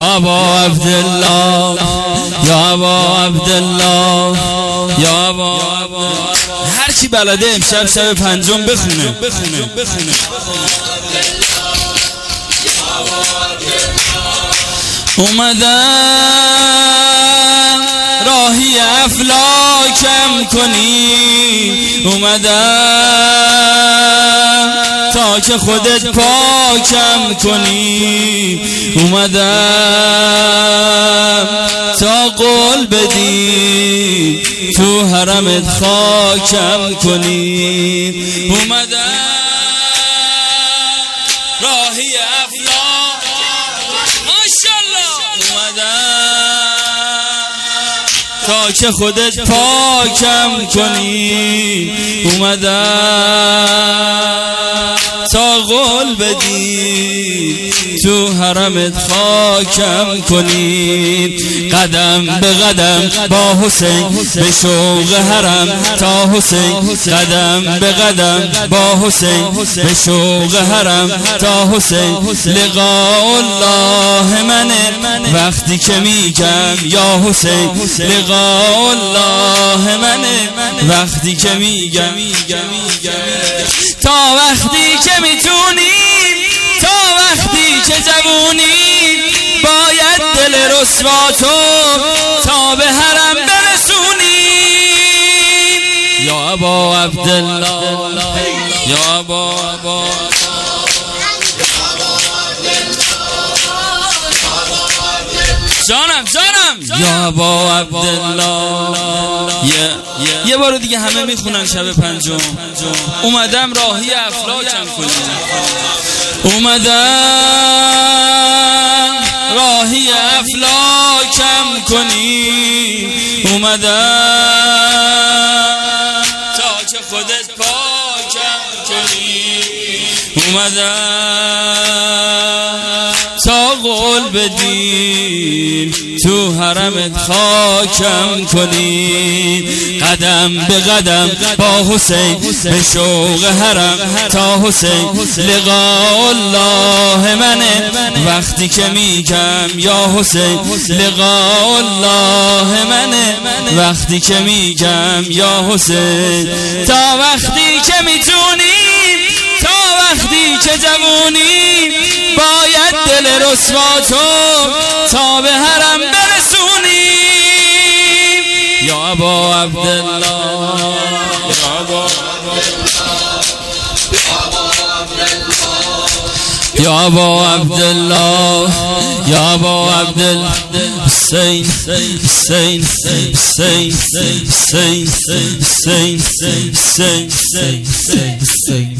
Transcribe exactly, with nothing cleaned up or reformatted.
یا ابا عبدالله یا ابا عبدالله یا ابا هر کی بلده امشب شب پنجم بخونه بخونه بخونه اومدم راهی افلاکم کنی، اومدم تا که خودت پاکم کنی، اومدم تا قول بدی تو حرمت خاکم کنی، اومدم راهی افلاک ماشاءالله، اومدم تا که خودت پاکم کنی، اومدم تا قول بدی تو حرمت خاکم کنی، قدم به قدم با حسین به شوق حرم تا حسین، قدم به قدم با حسین به شوق حرم تا حسین، لقاء الله منه وقتی که میگم یا حسین، لقاء الله منه وقتی که میگم تا وقتی که میتونیم، تا وقتی که جوونیم، باید دل رسواتو تا به حرم برسونیم. یا ابا عبدالله یا ابا ابا جانم جانم یا ابا عبدالله. یه بار دیگه همه میخونن شب پنجم. اومدم راهی افلاکم کنی، اومدم راهی افلاکم کنی، اومدم تا که خودت پاکم کنی، اومدم تا قول بدیم تو حرمت خاکم کنی، قدم به قدم با حسین به شوق حرم تا حسین، لقاء الله منه وقتی که میگم یا حسین، لقاء الله منه وقتی که میگم یا حسین، تا وقتی که میتونیم، تا وقتی که جوونیم، باید دل رسواتو تا به حرم برسونیم. یا ابا عبدالله یا ابا یا ابا عبدالله یا ابا عبدالله حسین حسین حسین حسین حسین حسین حسین